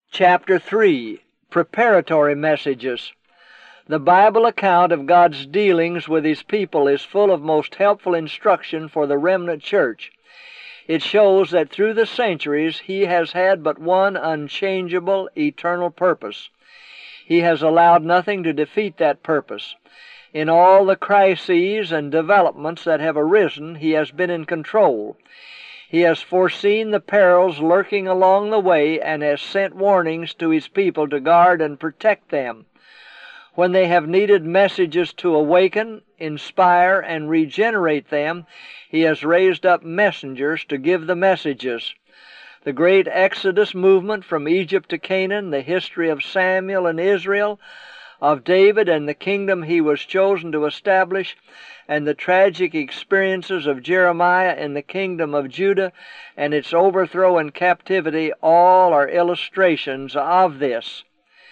Chapter 3, Preparatory Messages. The Bible account of God's dealings with His people is full of most helpful instruction for the remnant church. It shows that through the centuries He has had but one unchangeable, eternal purpose. He has allowed nothing to defeat that purpose. In all the crises and developments that have arisen, He has been in control. He has foreseen the perils lurking along the way and has sent warnings to His people to guard and protect them. When they have needed messages to awaken, inspire, and regenerate them, He has raised up messengers to give the messages. The great Exodus movement from Egypt to Canaan, the history of Samuel and Israel, of David and the kingdom he was chosen to establish, and the tragic experiences of Jeremiah in the kingdom of Judah and its overthrow and captivity, all are illustrations of this.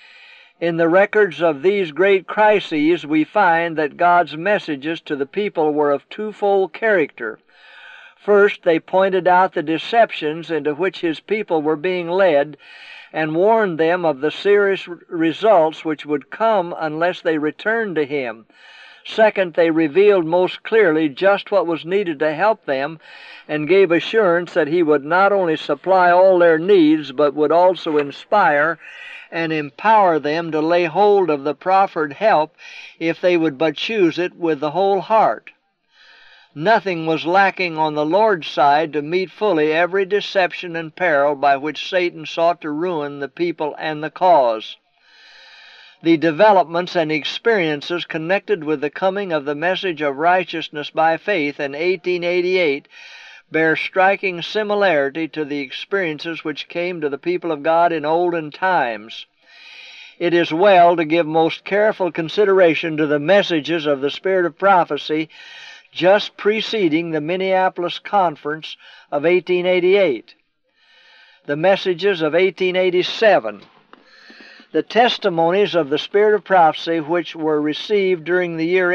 In the records of these great crises, we find that God's messages to the people were of twofold character. First, they pointed out the deceptions into which His people were being led and warned them of the serious results which would come unless they returned to Him. Second, they revealed most clearly just what was needed to help them and gave assurance that He would not only supply all their needs, but would also inspire and empower them to lay hold of the proffered help if they would but choose it with the whole heart. Nothing was lacking on the Lord's side to meet fully every deception and peril by which Satan sought to ruin the people and the cause. The developments and experiences connected with the coming of the message of righteousness by faith in 1888 bear striking similarity to the experiences which came to the people of God in olden times. It is well to give most careful consideration to the messages of the Spirit of prophecy just preceding the Minneapolis Conference of 1888. The messages of 1887. The testimonies of the Spirit of prophecy which were received during the year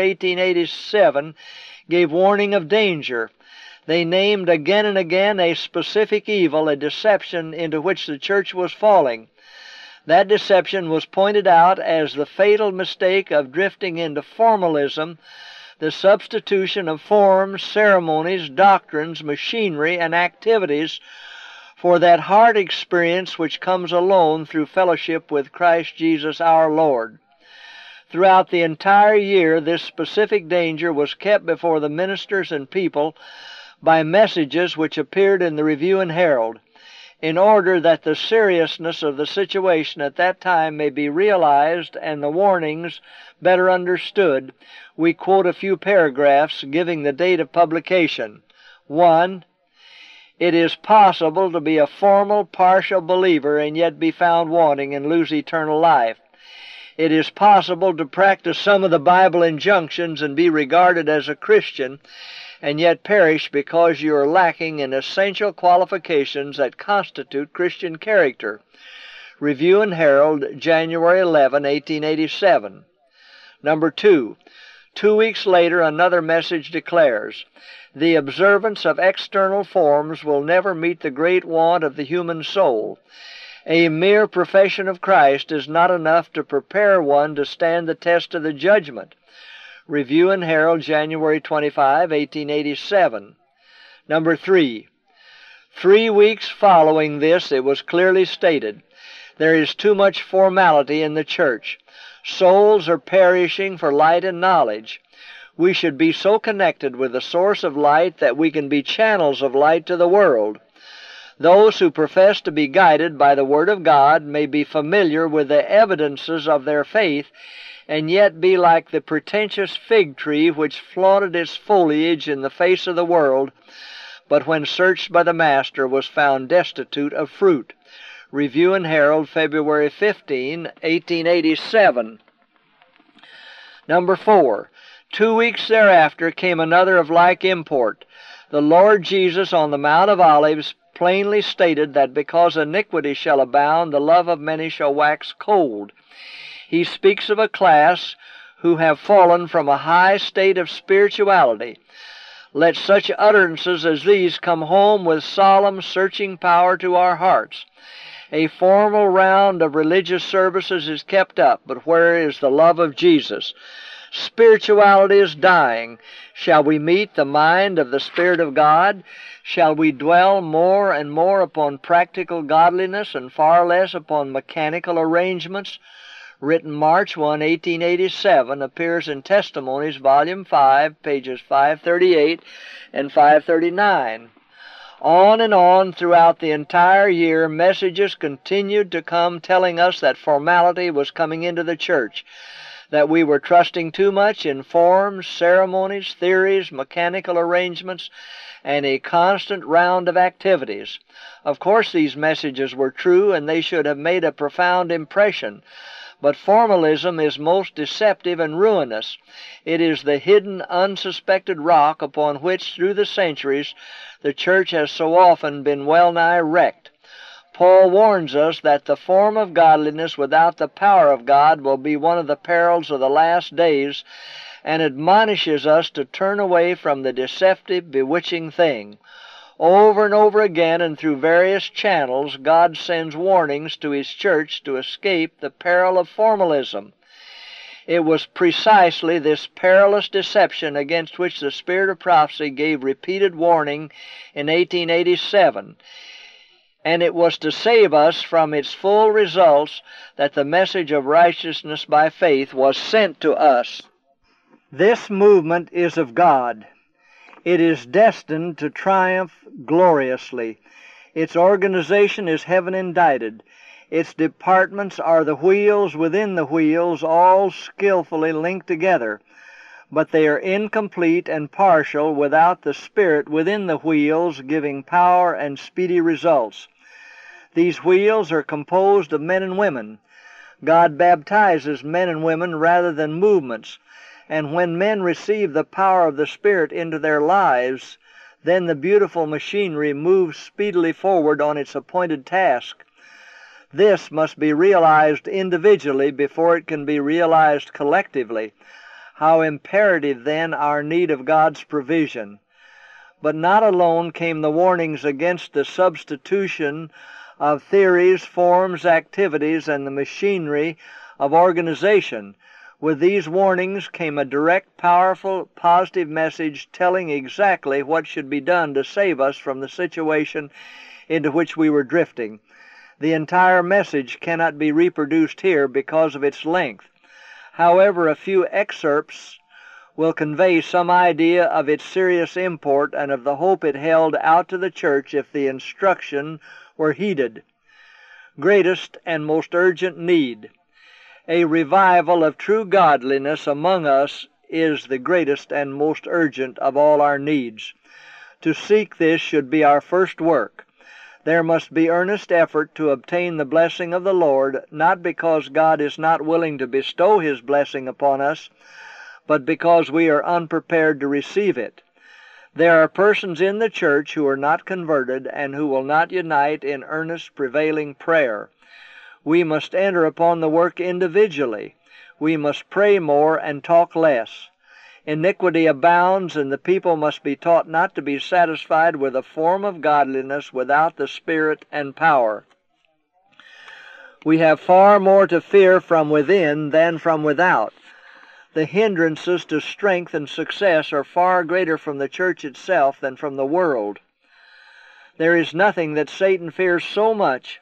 1887 gave warning of danger. They named again and again a specific evil, a deception into which the church was falling. That deception was pointed out as the fatal mistake of drifting into formalism, the substitution of forms, ceremonies, doctrines, machinery, and activities for that heart experience which comes alone through fellowship with Christ Jesus our Lord. Throughout the entire year, this specific danger was kept before the ministers and people by messages which appeared in the Review and Herald. In order that the seriousness of the situation at that time may be realized and the warnings better understood, we quote a few paragraphs giving the date of publication. 1. It is possible to be a formal, partial believer and yet be found wanting and lose eternal life. It is possible to practice some of the Bible injunctions and be regarded as a Christian and yet perish because you are lacking in essential qualifications that constitute Christian character. Review and Herald, January 11, 1887. Number 2. 2 weeks later, another message declares, the observance of external forms will never meet the great want of the human soul. A mere profession of Christ is not enough to prepare one to stand the test of the judgment. Review and Herald, January 25, 1887. Number 3. 3 weeks following this, it was clearly stated, there is too much formality in the church. Souls are perishing for light and knowledge. We should be so connected with the source of light that we can be channels of light to the world. Those who profess to be guided by the Word of God may be familiar with the evidences of their faith and yet be like the pretentious fig tree which flaunted its foliage in the face of the world, but when searched by the Master was found destitute of fruit. Review and Herald, February 15, 1887. Number 4. 2 weeks thereafter came another of like import. The Lord Jesus on the Mount of Olives plainly stated that because iniquity shall abound, the love of many shall wax cold. He speaks of a class who have fallen from a high state of spirituality. Let such utterances as these come home with solemn, searching power to our hearts. A formal round of religious services is kept up, but where is the love of Jesus? Spirituality is dying. Shall we meet the mind of the Spirit of God? Shall we dwell more and more upon practical godliness and far less upon mechanical arrangements? Written March 1, 1887, appears in Testimonies, Volume 5, pages 538 and 539. On and on throughout the entire year, messages continued to come telling us that formality was coming into the church, that we were trusting too much in forms, ceremonies, theories, mechanical arrangements, and a constant round of activities. Of course, these messages were true, and they should have made a profound impression. But formalism is most deceptive and ruinous. It is the hidden, unsuspected rock upon which, through the centuries, the church has so often been well-nigh wrecked. Paul warns us that the form of godliness without the power of God will be one of the perils of the last days, and admonishes us to turn away from the deceptive, bewitching thing. Over and over again and through various channels, God sends warnings to His church to escape the peril of formalism. It was precisely this perilous deception against which the Spirit of prophecy gave repeated warning in 1887, and it was to save us from its full results that the message of righteousness by faith was sent to us. This movement is of God. It is destined to triumph gloriously. Its organization is heaven-indicted. Its departments are the wheels within the wheels, all skillfully linked together. But they are incomplete and partial without the Spirit within the wheels giving power and speedy results. These wheels are composed of men and women. God baptizes men and women rather than movements. And when men receive the power of the Spirit into their lives, then the beautiful machinery moves speedily forward on its appointed task. This must be realized individually before it can be realized collectively. How imperative, then, our need of God's provision. But not alone came the warnings against the substitution of theories, forms, activities, and the machinery of organization. With these warnings came a direct, powerful, positive message telling exactly what should be done to save us from the situation into which we were drifting. The entire message cannot be reproduced here because of its length. However, a few excerpts will convey some idea of its serious import and of the hope it held out to the church if the instruction were heeded. Greatest and most urgent need. A revival of true godliness among us is the greatest and most urgent of all our needs. To seek this should be our first work. There must be earnest effort to obtain the blessing of the Lord, not because God is not willing to bestow His blessing upon us, but because we are unprepared to receive it. There are persons in the church who are not converted and who will not unite in earnest prevailing prayer. We must enter upon the work individually. We must pray more and talk less. Iniquity abounds, and the people must be taught not to be satisfied with a form of godliness without the Spirit and power. We have far more to fear from within than from without. The hindrances to strength and success are far greater from the church itself than from the world. There is nothing that Satan fears so much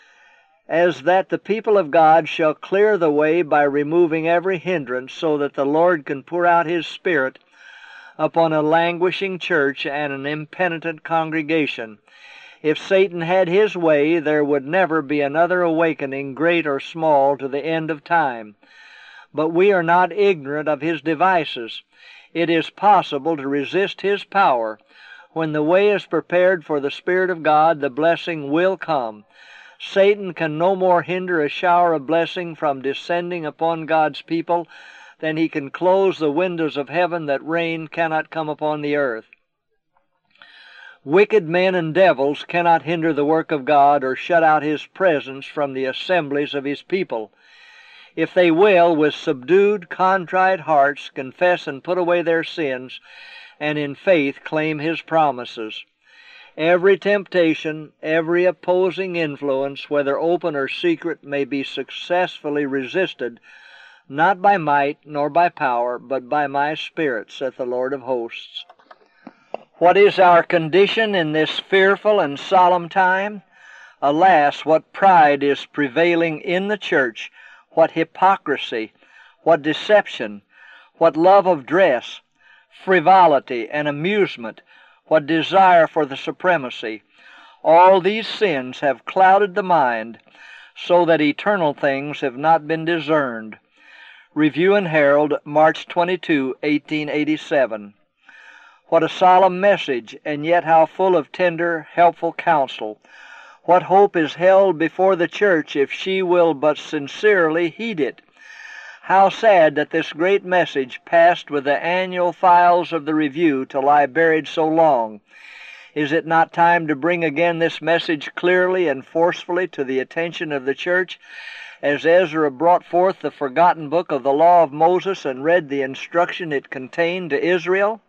as that the people of God shall clear the way by removing every hindrance, so that the Lord can pour out His Spirit upon a languishing church and an impenitent congregation. If Satan had his way, there would never be another awakening, great or small, to the end of time. But we are not ignorant of his devices. It is possible to resist his power. When the way is prepared for the Spirit of God, the blessing will come. Satan can no more hinder a shower of blessing from descending upon God's people than he can close the windows of heaven that rain cannot come upon the earth. Wicked men and devils cannot hinder the work of God or shut out His presence from the assemblies of His people. If they will, with subdued, contrite hearts, confess and put away their sins, and in faith claim His promises. Every temptation, every opposing influence, whether open or secret, may be successfully resisted, not by might nor by power, but by my Spirit, saith the Lord of hosts. What is our condition in this fearful and solemn time? Alas, what pride is prevailing in the church, what hypocrisy, what deception, what love of dress, frivolity and amusement, what desire for the supremacy. All these sins have clouded the mind, so that eternal things have not been discerned. Review and Herald, March 22, 1887. What a solemn message, and yet how full of tender, helpful counsel. What hope is held before the church if she will but sincerely heed it. How sad that this great message passed with the annual files of the Review to lie buried so long. Is it not time to bring again this message clearly and forcefully to the attention of the church, as Ezra brought forth the forgotten book of the law of Moses and read the instruction it contained to Israel?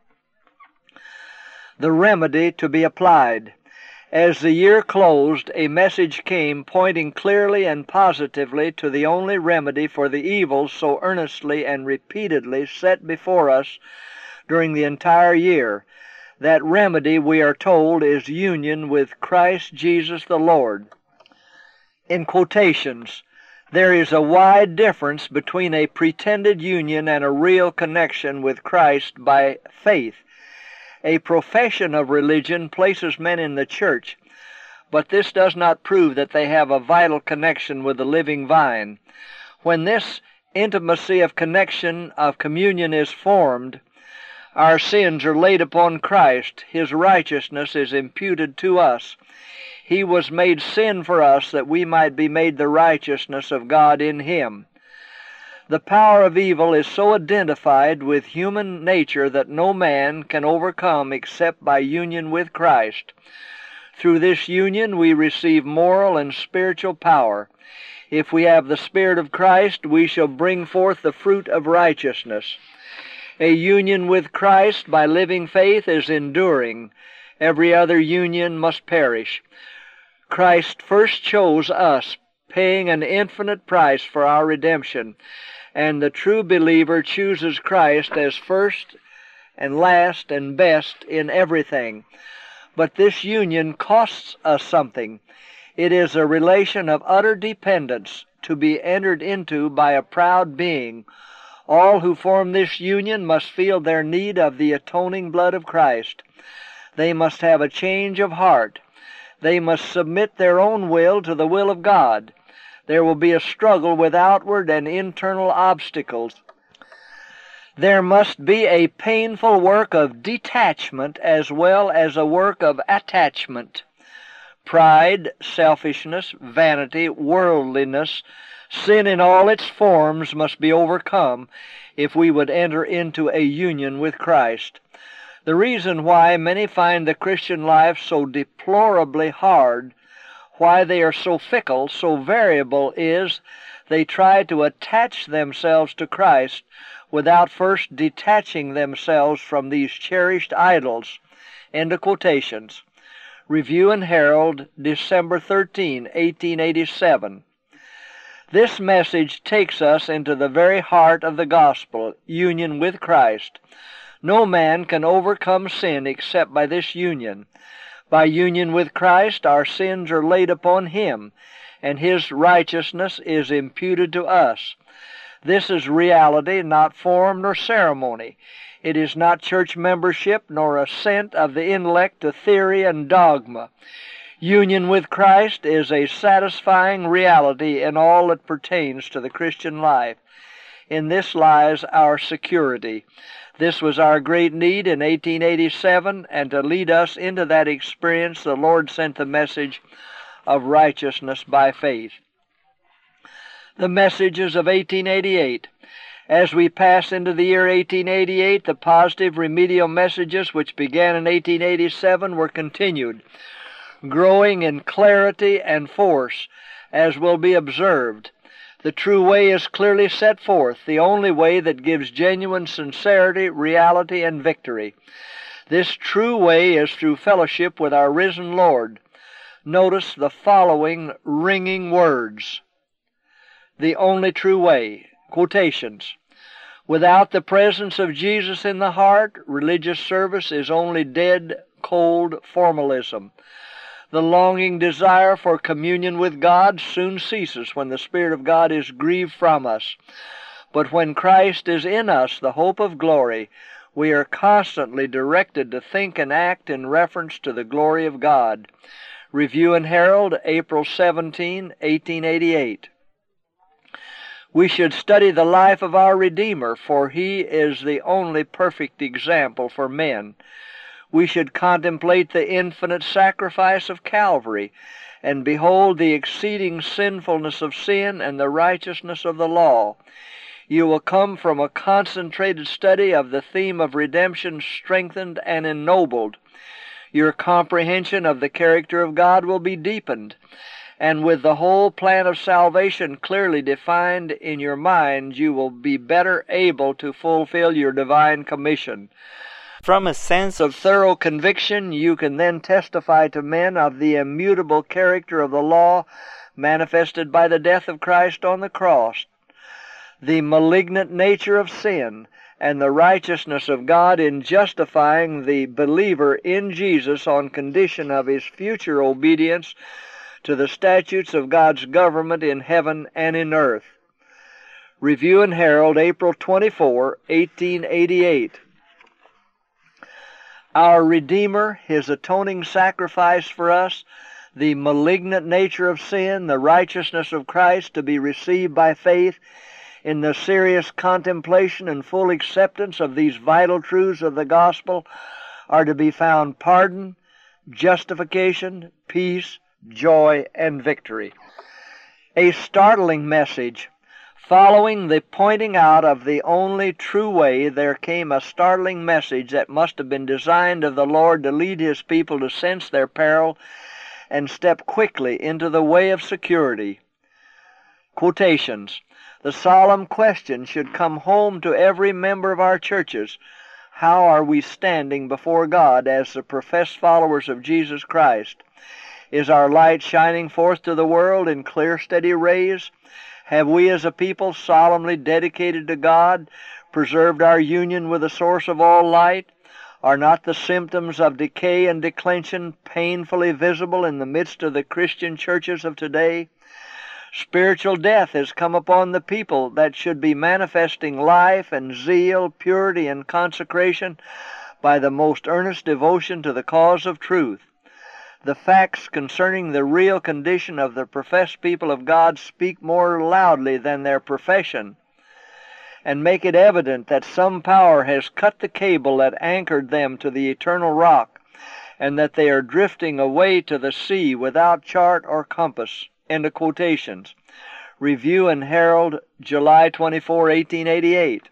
The remedy to be applied. As the year closed, a message came pointing clearly and positively to the only remedy for the evils so earnestly and repeatedly set before us during the entire year. That remedy, we are told, is union with Christ Jesus the Lord. In quotations, there is a wide difference between a pretended union and a real connection with Christ by faith. A profession of religion places men in the church, but this does not prove that they have a vital connection with the living vine. When this intimacy of connection, of communion is formed, our sins are laid upon Christ. His righteousness is imputed to us. He was made sin for us that we might be made the righteousness of God in Him. The power of evil is so identified with human nature that no man can overcome except by union with Christ. Through this union we receive moral and spiritual power. If we have the Spirit of Christ, we shall bring forth the fruit of righteousness. A union with Christ by living faith is enduring. Every other union must perish. Christ first chose us, paying an infinite price for our redemption, and the true believer chooses Christ as first and last and best in everything. But this union costs us something. It is a relation of utter dependence to be entered into by a proud being. All who form this union must feel their need of the atoning blood of Christ. They must have a change of heart. They must submit their own will to the will of God. There will be a struggle with outward and internal obstacles. There must be a painful work of detachment as well as a work of attachment. Pride, selfishness, vanity, worldliness, sin in all its forms must be overcome if we would enter into a union with Christ. The reason why many find the Christian life so deplorably hard, why they are so fickle, so variable, is they try to attach themselves to Christ without first detaching themselves from these cherished idols. End of quotations. Review and Herald, December 13, 1887. This message takes us into the very heart of the gospel, union with Christ. No man can overcome sin except by this union. By union with Christ, our sins are laid upon Him, and His righteousness is imputed to us. This is reality, not form nor ceremony. It is not church membership nor assent of the intellect to theory and dogma. Union with Christ is a satisfying reality in all that pertains to the Christian life. In this lies our security. This was our great need in 1887, and to lead us into that experience, the Lord sent the message of righteousness by faith. The messages of 1888. As we pass into the year 1888, the positive remedial messages which began in 1887 were continued, growing in clarity and force, as will be observed. The true way is clearly set forth, the only way that gives genuine sincerity, reality, and victory. This true way is through fellowship with our risen Lord. Notice the following ringing words. The only true way. Quotations. Without the presence of Jesus in the heart, religious service is only dead, cold formalism. The longing desire for communion with God soon ceases when the Spirit of God is grieved from us. But when Christ is in us, the hope of glory, we are constantly directed to think and act in reference to the glory of God. Review and Herald, April 17, 1888. We should study the life of our Redeemer, for He is the only perfect example for men. We should contemplate the infinite sacrifice of Calvary, and behold the exceeding sinfulness of sin and the righteousness of the law. You will come from a concentrated study of the theme of redemption strengthened and ennobled. Your comprehension of the character of God will be deepened, and with the whole plan of salvation clearly defined in your mind, you will be better able to fulfill your divine commission. From a sense of thorough conviction, you can then testify to men of the immutable character of the law manifested by the death of Christ on the cross, the malignant nature of sin, and the righteousness of God in justifying the believer in Jesus on condition of his future obedience to the statutes of God's government in heaven and in earth. Review and Herald, April 24, 1888. Our Redeemer, His atoning sacrifice for us, the malignant nature of sin, the righteousness of Christ to be received by faith, in the serious contemplation and full acceptance of these vital truths of the gospel are to be found pardon, justification, peace, joy, and victory. A startling message. Following the pointing out of the only true way, there came a startling message that must have been designed of the Lord to lead His people to sense their peril and step quickly into the way of security. Quotations. The solemn question should come home to every member of our churches. How are we standing before God as the professed followers of Jesus Christ? Is our light shining forth to the world in clear, steady rays? Have we as a people solemnly dedicated to God, preserved our union with the source of all light? Are not the symptoms of decay and declension painfully visible in the midst of the Christian churches of today? Spiritual death has come upon the people that should be manifesting life and zeal, purity and consecration by the most earnest devotion to the cause of truth. The facts concerning the real condition of the professed people of God speak more loudly than their profession, and make it evident that some power has cut the cable that anchored them to the eternal rock, and that they are drifting away to the sea without chart or compass. End of quotations. Review and Herald, July 24, 1888.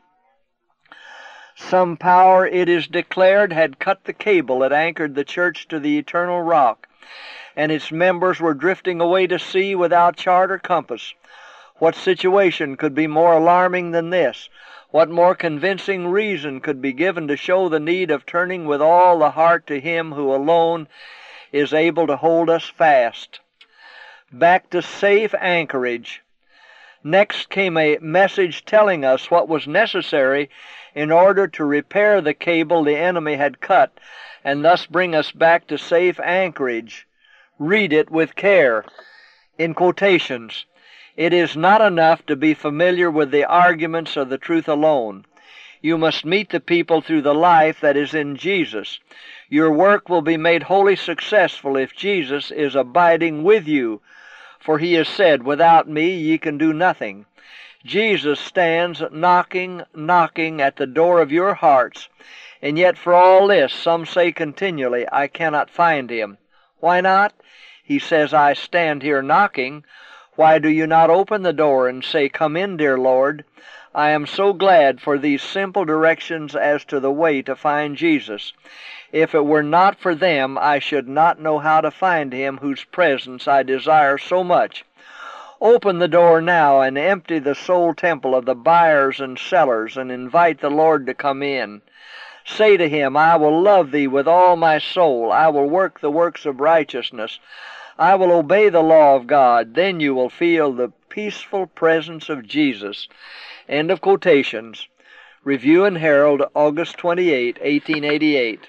Some power, it is declared, had cut the cable that anchored the church to the eternal rock, and its members were drifting away to sea without chart or compass. What situation could be more alarming than this? What more convincing reason could be given to show the need of turning with all the heart to Him who alone is able to hold us fast? Back to safe anchorage. Next came a message telling us what was necessary in order to repair the cable the enemy had cut, and thus bring us back to safe anchorage. Read it with care. In quotations, it is not enough to be familiar with the arguments of the truth alone. You must meet the people through the life that is in Jesus. Your work will be made wholly successful if Jesus is abiding with you, for He has said, "Without me ye can do nothing." Jesus stands knocking at the door of your hearts, and yet for all this some say continually, "I cannot find Him." Why not? He says, "I stand here knocking." Why do you not open the door and say, "Come in, dear Lord"? I am so glad for these simple directions as to the way to find Jesus. If it were not for them, I should not know how to find Him whose presence I desire so much. Open the door now and empty the soul temple of the buyers and sellers and invite the Lord to come in. Say to him, I will love thee with all my soul. I will work the works of righteousness. I will obey the law of God. Then you will feel the peaceful presence of Jesus. End of quotations. Review and Herald, August 28, 1888.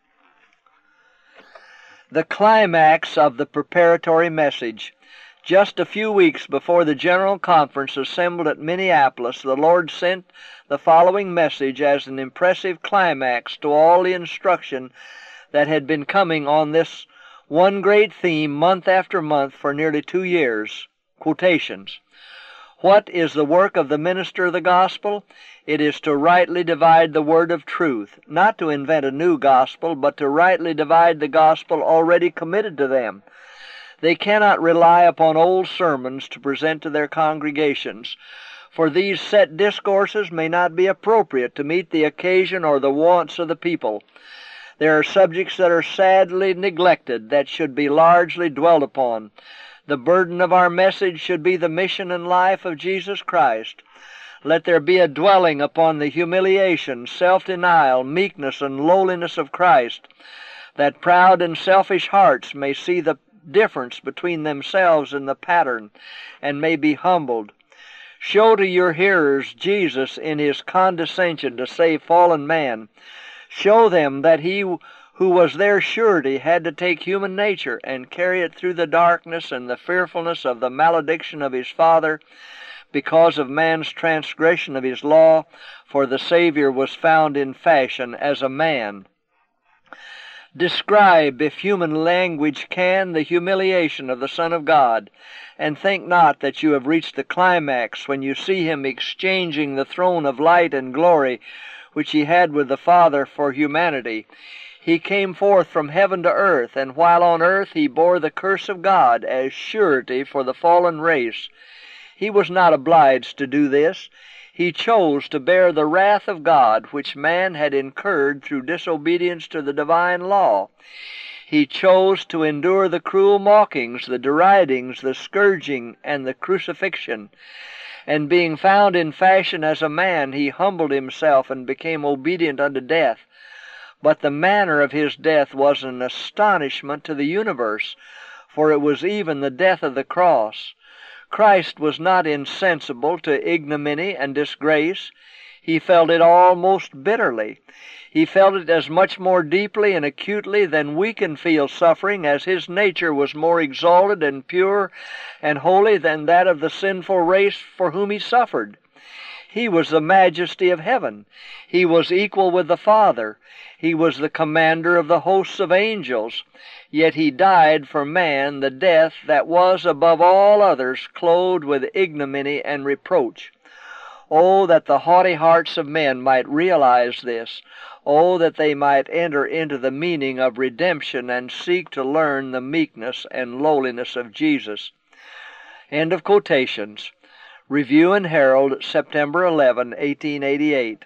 The climax of the preparatory message. Just a few weeks before the General Conference assembled at Minneapolis, the Lord sent the following message as an impressive climax to all the instruction that had been coming on this one great theme month after month for nearly 2 years. Quotations. What is the work of the minister of the gospel? It is to rightly divide the word of truth, not to invent a new gospel, but to rightly divide the gospel already committed to them. They cannot rely upon old sermons to present to their congregations, for these set discourses may not be appropriate to meet the occasion or the wants of the people. There are subjects that are sadly neglected that should be largely dwelt upon. The burden of our message should be the mission and life of Jesus Christ. Let there be a dwelling upon the humiliation, self-denial, meekness, and lowliness of Christ, that proud and selfish hearts may see the difference between themselves and the pattern, and may be humbled. Show to your hearers Jesus in his condescension to save fallen man. Show them that he who was their surety had to take human nature and carry it through the darkness and the fearfulness of the malediction of his Father because of man's transgression of his law, for the Savior was found in fashion as a man. Describe, if human language can, the humiliation of the Son of God, and think not that you have reached the climax when you see him exchanging the throne of light and glory which he had with the Father for humanity. He came forth from heaven to earth, and while on earth he bore the curse of God as surety for the fallen race. He was not obliged to do this. He chose to bear the wrath of God, which man had incurred through disobedience to the divine law. He chose to endure the cruel mockings, the deridings, the scourging, and the crucifixion. And being found in fashion as a man, he humbled himself and became obedient unto death. But the manner of his death was an astonishment to the universe, for it was even the death of the cross. Christ was not insensible to ignominy and disgrace. He felt it all most bitterly. He felt it as much more deeply and acutely than we can feel suffering, as his nature was more exalted and pure and holy than that of the sinful race for whom he suffered. He was the majesty of heaven. He was equal with the Father. He was the commander of the hosts of angels. Yet he died for man the death that was above all others clothed with ignominy and reproach. Oh, that the haughty hearts of men might realize this. Oh, that they might enter into the meaning of redemption and seek to learn the meekness and lowliness of Jesus. End of quotations. Review and Herald, September 11, 1888.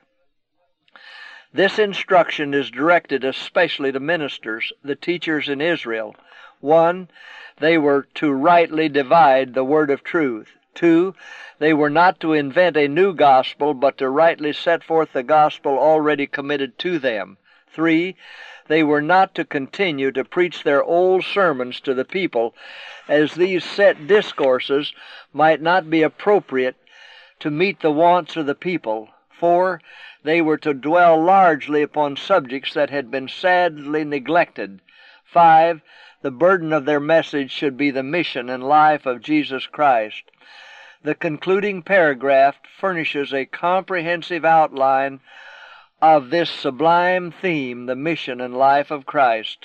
This instruction is directed especially to ministers, the teachers in Israel. 1. They were to rightly divide the word of truth. 2. They were not to invent a new gospel, but to rightly set forth the gospel already committed to them. 3. They were not to continue to preach their old sermons to the people, as these set discourses might not be appropriate to meet the wants of the people. 4. They were to dwell largely upon subjects that had been sadly neglected. 5. The burden of their message should be the mission and life of Jesus Christ. The concluding paragraph furnishes a comprehensive outline of this sublime theme, the mission and life of Christ.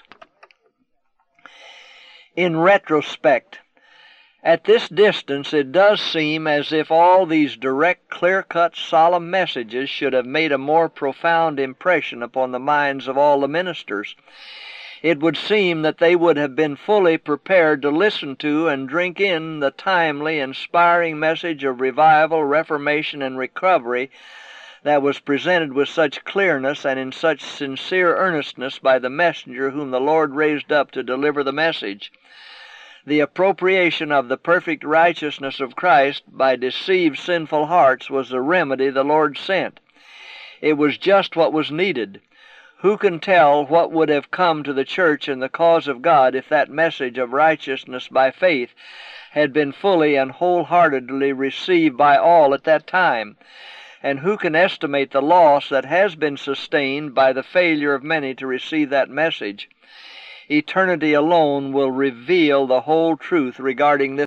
In retrospect, at this distance, it does seem as if all these direct, clear-cut, solemn messages should have made a more profound impression upon the minds of all the ministers. It would seem that they would have been fully prepared to listen to and drink in the timely, inspiring message of revival, reformation, and recovery that was presented with such clearness and in such sincere earnestness by the messenger whom the Lord raised up to deliver the message. The appropriation of the perfect righteousness of Christ by deceived sinful hearts was the remedy the Lord sent. It was just what was needed. Who can tell what would have come to the church and the cause of God if that message of righteousness by faith had been fully and wholeheartedly received by all at that time? And who can estimate the loss that has been sustained by the failure of many to receive that message? Eternity alone will reveal the whole truth regarding this